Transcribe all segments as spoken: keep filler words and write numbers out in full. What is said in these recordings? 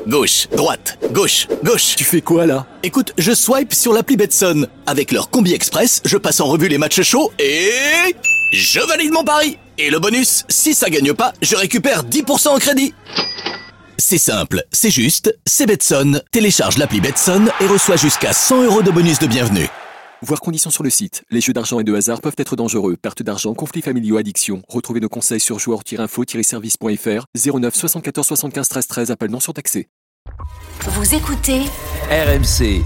Gauche, droite, gauche, gauche. Tu fais quoi là ? Écoute, je swipe sur l'appli Betson. Avec leur Combi Express, je passe en revue les matchs chauds et... je valide mon pari. Et le bonus, si ça gagne pas, je récupère dix pour cent en crédit. C'est simple, c'est juste, c'est Betson. Télécharge l'appli Betson et reçois jusqu'à cent euros de bonus de bienvenue. Voir conditions sur le site. Les jeux d'argent et de hasard peuvent être dangereux. Perte d'argent, conflits familiaux, addiction. Retrouvez nos conseils sur joueurs tiret info tiret service point f r. zéro neuf soixante-quatorze soixante-quinze treize treize. Appel non surtaxé. Vous écoutez R M C.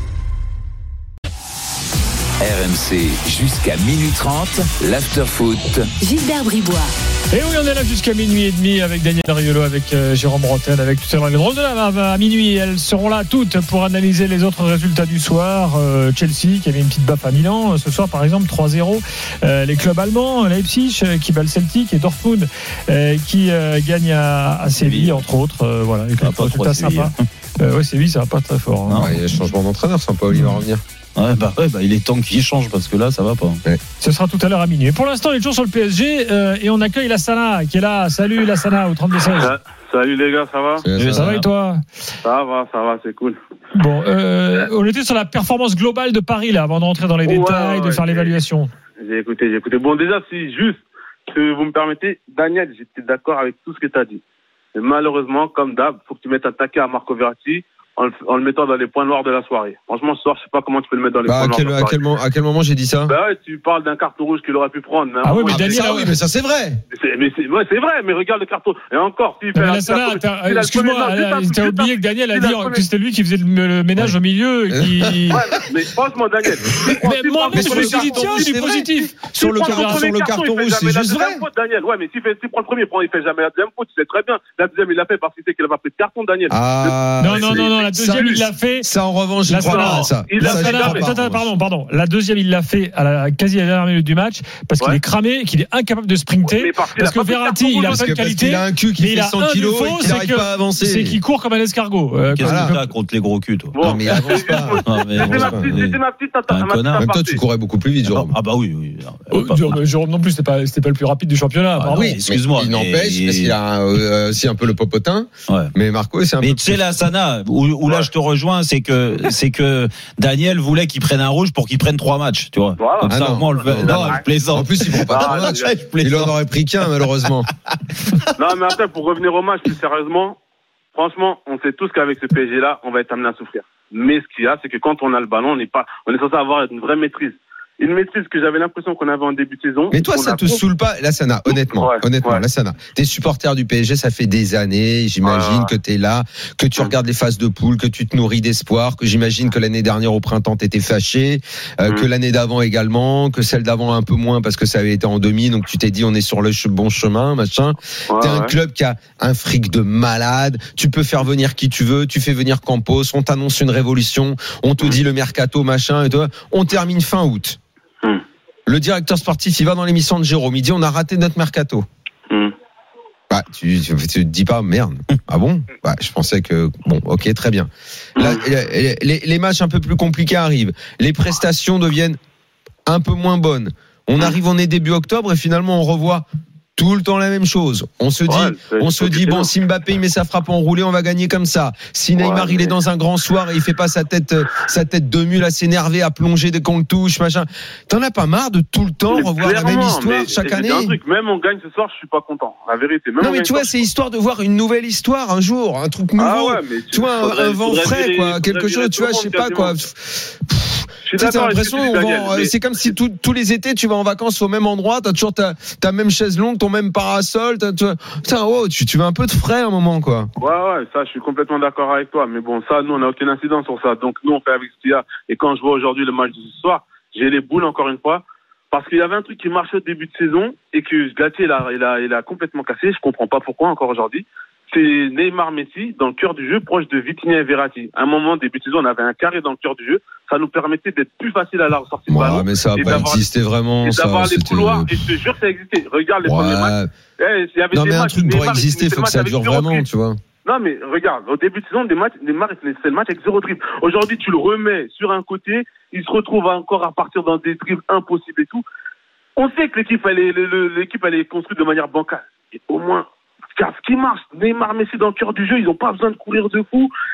R M C jusqu'à minuit trente, l'afterfoot. Gilbert Bribois. Et oui, on est là jusqu'à minuit et demi avec Daniel Riolo, avec euh, Jérôme Bretagne, avec tout à l'heure les drôles de la Marve à minuit. Elles seront là toutes pour analyser les autres résultats du soir. Euh, Chelsea qui avait une petite baffe à Milan ce soir par exemple, trois zéro. Euh, les clubs allemands, Leipzig euh, qui bat le Celtic et Dortmund euh, qui euh, gagne à, à Séville entre autres. Euh, voilà, les résultats sympas. Euh, ouais, Séville ça va pas très fort. Hein. Non, il y a changement d'entraîneur, sympa, Olivier va revenir. Ouais, bah, ouais, bah, il est temps qu'il change parce que là, ça va pas. Ouais. Ce sera tout à l'heure à minuit. Et pour l'instant, il est toujours sur le P S G euh, et on accueille Lassana qui est là. Salut Lassana au trente-deux seize. Euh, salut les gars, ça va ? C'est Ça, ça va et toi ? Ça va, ça va, c'est cool. Bon, euh, on était sur la performance globale de Paris là, avant de rentrer dans les Ouais, détails, ouais, de faire j'ai- l'évaluation. J'ai écouté, j'ai écouté. Bon, déjà, si juste, si vous me permettez, Daniel, j'étais d'accord avec tout ce que tu as dit. Mais malheureusement, comme d'hab, il faut que tu mettes un taquet à Marco Verratti en le, en le mettant dans les points noirs de la soirée. Franchement, ce soir, je sais pas comment tu peux le mettre dans les Bah, points à, noirs quel, de la à, soirée. quel, moment, à quel moment j'ai dit ça? Bah ouais, tu parles d'un carton rouge qu'il aurait pu prendre. Mais à un Ah oui, moment, mais il- Daniel, ça, oui, mais ça c'est vrai. c'est, mais c'est, ouais, c'est vrai, mais regarde le carton. Et encore, s'il fait Mais un- Lassana, s'il t'as- a le premier- excuse-moi, non, juste un- euh, t'as juste oublié un- que Daniel a juste dit un que premier- c'était lui qui faisait le, le ménage au milieu et qui. Ouais, mais franchement, Daniel. Mais moi, mais je sur me le suis dit, carton, du c'est vrai. positif. Sur le, S'il prend sur premier le carton, carton il fait rouge, c'est jamais la juste deuxième vrai. faute, Daniel. Ouais, mais s'il fait, s'il prend le premier, il fait jamais la deuxième faute, tu sais très bien. La deuxième, il l'a fait parce qu'il sait qu'il a pas pris de carton, Daniel. Ah, Non, non, c'est- non, non, la deuxième, ça, il l'a fait. Ça, en revanche, je Lassana, crois pas à ça. il l'a Ça, fait j'y crois jamais. pas, en Attends, revanche. pardon, pardon. La deuxième, il l'a fait à la quasi à la dernière minute du match parce qu'il Ouais. est cramé, qu'il est incapable de sprinter. Mais parce qu'il Parce a que pas pris de Verratti, carton il a rouge, pas de Parce que- parce qualité. qu'il a un cul qui mais fait il a cent un kilos défaut, et qu'il c'est n'arrive que- pas à avancer. C'est qu'il court comme un escargot. Euh, Qu'est-ce comme- que t'as contre les gros culs, toi? Bon, Non, mais il avance pas. Non, mais C'était bon, ma pas, petite, oui. c'était ma petite, Un ma petite connard. En même temps, aparté. tu courais beaucoup plus vite, Ah, Jérôme. ah bah oui, oui. Oh, Jérôme Jérôme non plus, c'était pas, c'était pas le plus rapide du championnat. Ah, pardon. oui. excuse-moi, Il mais- n'empêche, parce qu'il a euh, aussi un peu le popotin. Ouais. Mais Marco, c'est un Mais peu tu sais, plus- la Sana, où, où là Ouais. je te rejoins, c'est que c'est que Daniel voulait qu'il prenne un rouge pour qu'il prenne trois matchs, tu vois. Voilà. Comme Ah ça, non. au moins on le fait. Non, Non, non. je plaisante. En plus, il prend pas Ah, trois matchs. je Il plaisante. en aurait pris qu'un, malheureusement. Non, mais après, pour revenir au match, plus sérieusement, franchement, on sait tous qu'avec ce P S G-là, on va être amené à souffrir. Mais ce qu'il y a, c'est que quand on a le ballon, on n'est pas, on est censé avoir une vraie maîtrise. Une maîtrise que j'avais l'impression qu'on avait en début de saison. Mais toi, On ça a te pas- saoule pas, Lassana, honnêtement, Ouais, honnêtement, ouais. Lassana. T'es supporter du P S G, ça fait des années, j'imagine Ouais. que t'es là, que tu regardes les phases de poule, que tu te nourris d'espoir, que j'imagine que l'année dernière au printemps t'étais fâché, euh, Mm. que l'année d'avant également, que celle d'avant un peu moins parce que ça avait été en demi, donc tu t'es dit on est sur le ch- bon chemin, machin. Ouais, T'es un ouais. club qui a un fric de malade, tu peux faire venir qui tu veux, tu fais venir Campos, on t'annonce une révolution, on te dit le mercato, machin, et toi, on termine fin août. Mm. Le directeur sportif, il va dans l'émission de Jérôme, il dit on a raté notre mercato. Mm. Bah, tu, tu, tu te dis pas merde. Ah bon? Bah, je pensais que bon, ok, très bien. Là, les, les, les matchs un peu plus compliqués arrivent, les prestations deviennent un peu moins bonnes. On arrive, on est début octobre et finalement on revoit tout le temps la même chose. On se dit, Ouais, c'est- on se c'est dit bon, bien. si Mbappé il met sa frappe enroulée, on va gagner comme ça. Si Neymar Ouais, il est mais- dans un grand soir et il fait pas sa tête, euh, sa tête de mule à s'énerver, à plonger dès qu'on le touche, machin. T'en as pas marre de tout le temps Mais revoir la même clairement, histoire mais chaque je année? dis un truc, même on gagne ce soir, je suis pas content. La vérité. Même Non on mais gagne tu vois, ce soir, c'est histoire de voir une nouvelle histoire un jour, un truc nouveau. Ah ouais, mais Tu vois, un, faudrait- un vent faudrait frais, virer- quoi, faudrait quelque virer chose, tu tout vois, le je sais monde, pas quoi. quasiment. Je suis Tu sais, t'as d'accord avec l'impression, ce que tu on dis, va- Daniel, mais- c'est comme si tout- tous les étés, tu vas en vacances au même endroit, t'as toujours ta, ta même chaise longue, ton même parasol, t'as, tu vois, putain, oh, tu, tu veux un peu de frais à un moment, quoi. Ouais, ouais, ça, je suis complètement d'accord avec toi. Mais bon, ça, nous, on n'a aucune incidence sur ça. Donc, nous, on fait avec ce qu'il y a. Et quand je vois aujourd'hui le match de ce soir, j'ai les boules encore une fois. Parce qu'il y avait un truc qui marchait au début de saison et que Galtier, il a, il a, il a complètement cassé. Je comprends pas pourquoi encore aujourd'hui. C'est Neymar Messi dans le cœur du jeu, proche de Vitinha et Verratti. À un moment, début de saison, on avait un carré dans le cœur du jeu. Ça nous permettait d'être plus facile à la sortie de Ouais, ballon. mais ça et a pas d'avoir- existé vraiment, Et ça. d'avoir les c'était- couloirs. Et je te jure que ça existait. Regarde les premiers matchs. Ouais. Eh, il y avait Non, des mais un matchs, truc pour Neymar, il exister, finissait faut le que ça match dure avec zéro vraiment, dribble. tu vois. Non, mais regarde, au début de saison, des matchs, Neymar, il finissait le match avec zéro dribble. Aujourd'hui, tu le remets sur un côté, il se retrouve encore à partir dans des dribbles impossibles et tout. On sait que l'équipe, elle est, le- le- l'équipe, elle est construite de manière bancale. Et au moins, car ce qui marche, Neymar, Messi dans le cœur du jeu, ils n'ont pas besoin de courir de fou.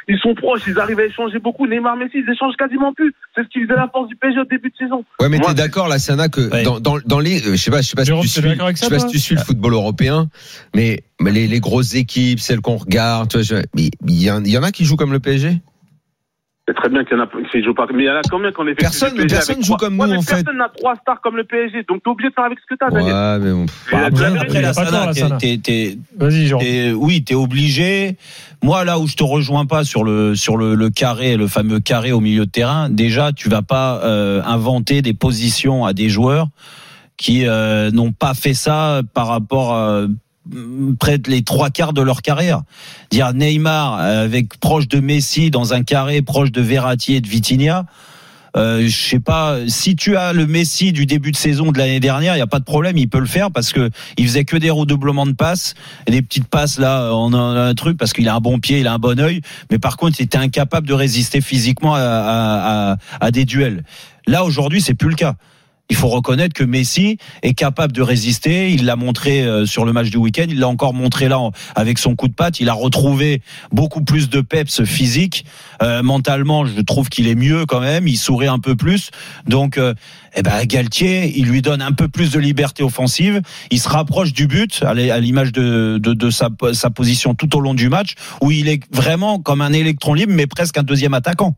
ils sont proches, ils arrivent à échanger beaucoup. Neymar, Messi, ils échangent quasiment plus. C'est ce qui faisait la force du P S G au début de saison. Ouais, mais Moi, t'es d'accord, là, Sana, que ouais. dans, dans, dans les, je sais pas, je sais pas si Jérôme, tu t'es suis, d'accord avec je sais ça, pas si toi tu suis le football européen, mais, mais les, les grosses équipes, celles qu'on regarde, tu vois, je- mais il y, en- il y en a qui jouent comme le P S G? c'est très bien qu'il y en a qui jouent pas. Mais il y en a combien qu'on effectue Personne- le P S G personne avec joue trois- comme Ouais, nous, mais en fait. Personne n'a trois stars comme le P S G. Donc t'es obligé de faire avec ce que t'as, Daniel. Ouais, mais bon. Et la- après, la- Après, il y la a pas tort, Sana, la t'es- Sana. t'es- t'es- Vas-y, Jérôme. t'es- oui, t'es obligé. Moi, là où je te rejoins pas sur le sur le, le carré, le fameux carré au milieu de terrain, déjà, tu vas pas euh, inventer des positions à des joueurs qui euh, n'ont pas fait ça par rapport à près de les trois quarts de leur carrière. Dire Neymar avec proche de Messi dans un carré proche de Verratti et de Vitinha. Euh, je sais pas, si tu as le Messi du début de saison de l'année dernière, il y a pas de problème, il peut le faire parce que il faisait que des redoublements de passes, et des petites passes là, on a un truc parce qu'il a un bon pied, il a un bon œil, mais par contre, il était incapable de résister physiquement à, à, à, à des duels. Là aujourd'hui, c'est plus le cas. Il faut reconnaître que Messi est capable de résister. Il l'a montré sur le match du week-end. Il l'a encore montré là avec son coup de patte. Il a retrouvé beaucoup plus de peps physique. Euh, mentalement, je trouve qu'il est mieux quand même. Il sourit un peu plus. Donc, euh, eh ben, Galtier, il lui donne un peu plus de liberté offensive. Il se rapproche du but, à l'image de, de, de sa, sa position tout au long du match, où il est vraiment comme un électron libre, mais presque un deuxième attaquant.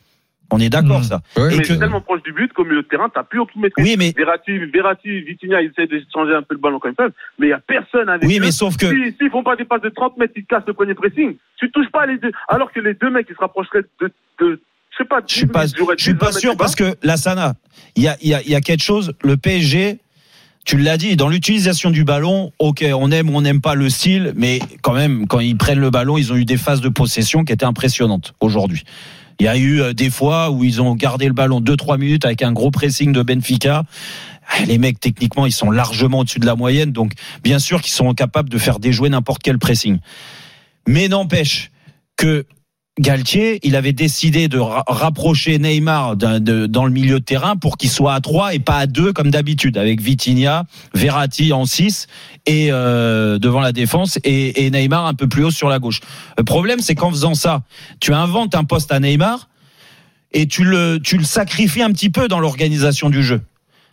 On est d'accord, Mmh. ça. Ouais, Et Mais que- c'est tellement proche du but qu'au milieu de terrain, t'as plus aucune maîtrise. Oui, mais Verratti, Verratti, Vitinha, ils essaient de changer un peu le ballon quand ils peuvent, mais il y a personne avec oui, eux. mais sauf que Si, s'ils font pas des passes de trente mètres, ils te cassent le premier pressing. Tu touches pas les deux, alors que les deux mecs, ils se rapprocheraient de, de, je sais pas, je suis pas, je suis pas sûr parce que la Sana, il y a, il y a, il y a quelque chose. Le P S G, tu l'as dit, dans l'utilisation du ballon, ok, on aime ou on n'aime pas le style, mais quand même, quand ils prennent le ballon, ils ont eu des phases de possession qui étaient impressionnantes aujourd'hui. Il y a eu des fois où ils ont gardé le ballon deux trois minutes avec un gros pressing de Benfica. Les mecs, techniquement, ils sont largement au-dessus de la moyenne, donc bien sûr qu'ils sont capables de faire déjouer n'importe quel pressing. Mais n'empêche que Galtier, il avait décidé de ra- rapprocher Neymar d'un- de, dans le milieu de terrain pour qu'il soit à trois et pas à deux comme d'habitude, avec Vitinha, Verratti en six et euh, devant la défense et, et Neymar un peu plus haut sur la gauche. Le problème, c'est qu'en faisant ça, tu inventes un poste à Neymar et tu le, tu le sacrifies un petit peu dans l'organisation du jeu.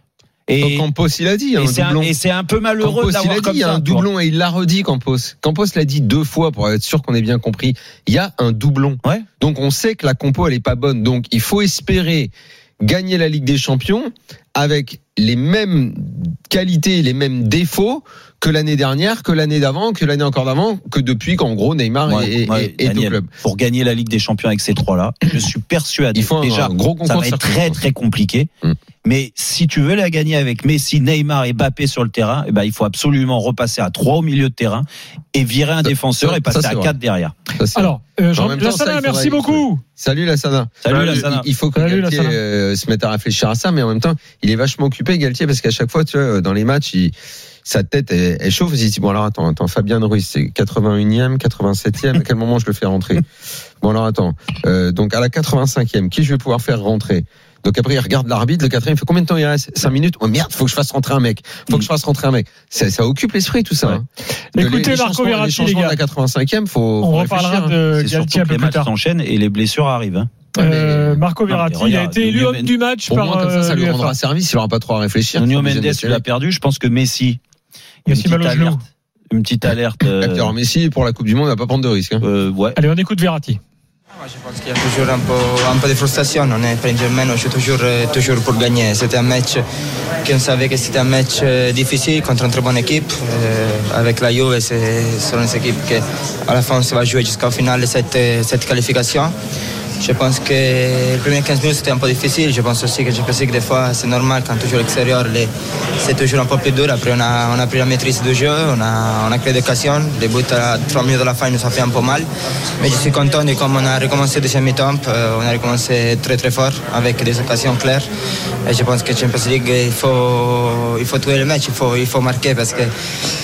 Et, Campos, il a dit, il y a et un c'est un, doublon. et c'est un peu malheureux Campos, il d'avoir a dit, comme il y a ça. un tu vois. doublon et il l'a redit, Campos. Campos l'a dit deux fois pour être sûr qu'on ait bien compris. Il y a un doublon. Ouais. Donc on sait que la compo elle est pas bonne. Donc il faut espérer gagner la Ligue des Champions avec les mêmes qualités, les mêmes défauts que l'année dernière, que l'année d'avant, que l'année encore d'avant, que depuis qu'en gros Neymar Ouais, est, ouais, est- est au Daniel, club. pour gagner la Ligue des Champions avec ces trois-là, je suis persuadé. Il faut un, déjà, un gros ça concours va de être très circonstances. très compliqué. Mm. Mais si tu veux la gagner avec Messi, Neymar et Mbappé sur le terrain, eh ben il faut absolument repasser à trois au milieu de terrain et virer un Ça- défenseur ça- et passer ça, c'est à vrai. quatre derrière. Ça, c'est Alors, euh, Jean- En même temps, ça, Lassana, il faudrait- merci beaucoup. Salut Lassana. Salut Euh, Lassana. Il il faut que Salut, Galtier Lassana. euh, se mette à réfléchir à ça, mais en même temps, il est vachement occupé Galtier parce qu'à chaque fois, tu vois, dans les matchs, il, sa tête elle, elle chauffe. Il se dit bon alors attends, attends, Fabien Ruiz, c'est quatre-vingt-unième, quatre-vingt-septième. À quel moment je le fais rentrer? Bon alors attends, euh, donc à la quatre-vingt-cinquième, qui je vais pouvoir faire rentrer? Donc après il regarde l'arbitre, le quatrième, il fait combien de temps il reste? Cinq minutes. Oh merde, faut que je fasse rentrer un mec. Faut que je fasse rentrer un mec. Ça, ça occupe l'esprit tout ça. Ouais. Hein. Que Écoutez, les, les Marco changements- Verratti, les changements les gars. de la quatre-vingt-cinquième, faut. On faut reparlera réfléchir, hein. de C'est surtout Galtier un que peu les plus matchs tard. s'enchaînent et les blessures arrivent. Hein. Euh, Marco Non, mais Verratti, il a regarde, été élu Nuno homme Men- du match Au par moins comme ça, ça euh, lui l'UEFA. rendra service. Il aura pas trop à réfléchir. Nuno Faut obligé de Mendes, mettre tu les l'as mecs. perdu. Je pense que Messi, une Messi petite mal au genou. alerte, une petite alerte. Et euh, puis alors Messi pour la Coupe du Monde, il va pas prendre de risque. Hein. euh, ouais. Allez, on écoute Verratti. Moi, je pense qu'il y a toujours un peu, un peu de frustration. On est Paris Saint-Germain, on joue toujours, euh, toujours pour gagner. C'était un match qu'on savait que c'était un match euh, difficile contre une très bonne équipe. Euh, avec la Juve, c'est c'est une équipe qui, à la fin, on va jouer jusqu'au final de cette, cette qualification. Je pense que les premiers quinze minutes c'était un peu difficile. Je pense aussi que je pense que des fois c'est normal quand tu joues à l'extérieur, les- c'est toujours un peu plus dur. Après on a, on a pris la maîtrise du jeu, on a, on a créé des occasions. Les buts à trois minutes de la fin nous a fait un peu mal. Mais je suis content de comme on a recommencé deuxième mi-temps, euh, on a recommencé très très fort avec des occasions claires. Et je pense que Champions League il faut, il faut tuer le match, il faut, il faut marquer parce que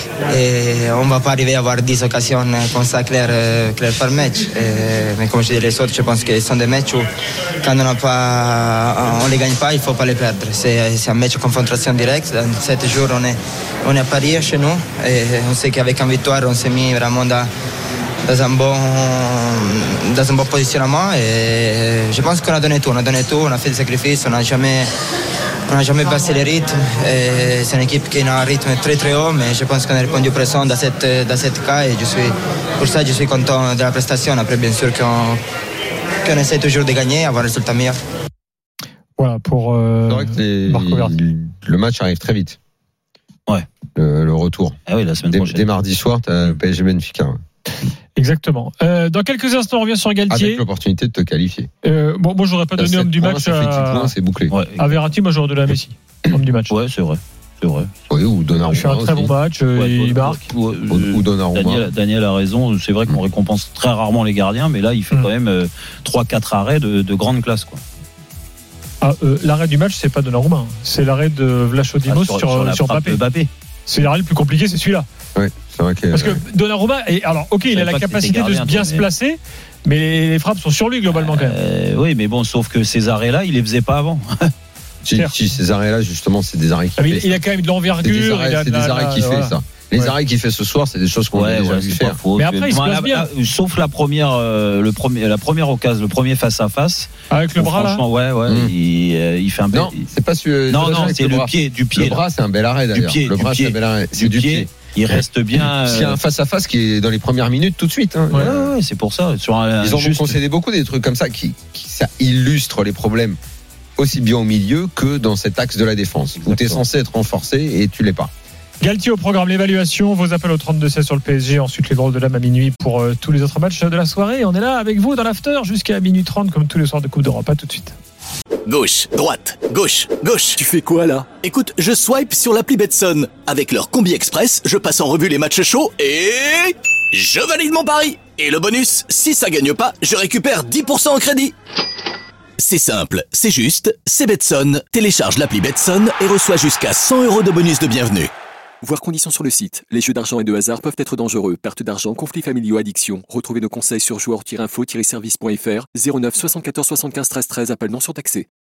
et on ne va pas arriver à avoir dix occasions comme ça claires, euh, claires par match. Et, mais comme je dis, les autres, je pense que ce sont des matchs où quand on ne les gagne pas, il ne faut pas les perdre. C'est, c'est un match de confrontation directe. Dans sept jours, on est, on est à Paris chez nous et on sait qu'avec une victoire, on s'est mis vraiment dans, dans un bon, dans un bon positionnement. Et je pense qu'on a donné tout. On a donné tout, on a fait des sacrifices, on n'a jamais, on n'a jamais baissé les rythmes. Et c'est une équipe qui a un rythme très très haut, mais je pense qu'on a répondu présent dans cette, dans cette cas. Et je suis, pour ça, je suis content de la prestation. Après, bien sûr qu'on, qu'on essaie toujours de gagner, avoir un résultat meilleur. Voilà pour euh, les, Marco Verratti. Le match arrive très vite. Ouais. Le, le retour. Ah oui, la semaine dès, prochaine. dès mardi soir, tu as P S G Benfica. Exactement. Euh, dans quelques instants, on revient sur Galtier. Avec l'opportunité de te qualifier. Euh, bon, moi, j'aurais pas donné homme du match ça fait dix à, points, c'est bouclé. Ouais. à Verratti. Moi, j'aurais donné à Messi. Homme du match. Ouais, c'est vrai. C'est vrai. Oui, ou Donnarumma. Il fait un très aussi. bon match. euh, Ouais, il toi, marque. toi, Ou, euh, ou Donnarumma. Daniel, Daniel a raison. C'est vrai qu'on récompense très rarement les gardiens, mais là, il fait Mm. quand même euh, trois quatre arrêts de, de grande classe, quoi. Ah, euh, l'arrêt du match, c'est pas Donnarumma. hein. C'est l'arrêt de Vlachodimos Ah, sur, sur, sur, la frappe Mbappé. de Mbappé. C'est l'arrêt le plus compliqué, c'est celui-là. Oui, c'est vrai que. Parce que Donnarumma, et alors, ok, il savais a la pas que capacité c'était de gardien, bien toi, se mais- placer, mais les frappes sont sur lui globalement quand même. Euh, oui, mais bon, sauf que ces arrêts-là, il les faisait pas avant. Si, certes. si, ces arrêts-là, justement, c'est des arrêts qui Ah, mais fait. il, il a quand même de C'est des l'envergure. arrêts, il a c'est de des la- arrêts la- qui fait, voilà. ça. Les Ouais. arrêts qu'il fait ce soir, c'est des choses qu'on a déjà vu c'est faire. pas faux. Mais après, il se Bon, place la- bien. la- sauf la première, euh, le premier, la première occasion, le premier face à face. Avec le bras là. Franchement, ouais, ouais, Mm. il, euh, il fait un bel. Non, c'est pas celui. non, pas non, avec c'est le bras. pied, du pied. Le là. bras, c'est un bel arrêt d'ailleurs. pied, Le du bras, c'est pied. un bel arrêt. C'est Du du pied. pied. Il reste bien. S'il y a euh, un face-à-face qui est dans les premières minutes, tout de suite. hein. Ouais, ouais, ouais, c'est pour ça. Sur un, Ils en ont juste- concédé beaucoup des trucs comme ça qui, qui ça illustre les problèmes aussi bien au milieu que dans cet axe de la défense où tu es Exactement. censé être renforcé et tu l'es pas. Galtier au programme, l'évaluation, vos appels au trente-deux seize sur le P S G, ensuite les drôles de l'âme à minuit pour euh, tous les autres matchs de la soirée. On est là avec vous dans l'after jusqu'à minuit trente comme tous les soirs de Coupe d'Europe. À tout de suite. Gauche, droite, gauche, gauche. Tu fais quoi là? Écoute, je swipe sur l'appli Betson. Avec leur Combi Express, je passe en revue les matchs chauds et je valide mon pari. Et le bonus, si ça gagne pas, je récupère dix pour cent en crédit. C'est simple, c'est juste, c'est Betson. Télécharge l'appli Betson et reçois jusqu'à cent euros de bonus de bienvenue. Voir conditions sur le site. Les jeux d'argent et de hasard peuvent être dangereux. Perte d'argent, conflits familiaux, addiction. Retrouvez nos conseils sur joueurs tiret info tiret service point f r. zéro neuf soixante-quatorze soixante-quinze treize treize. Appel non surtaxé.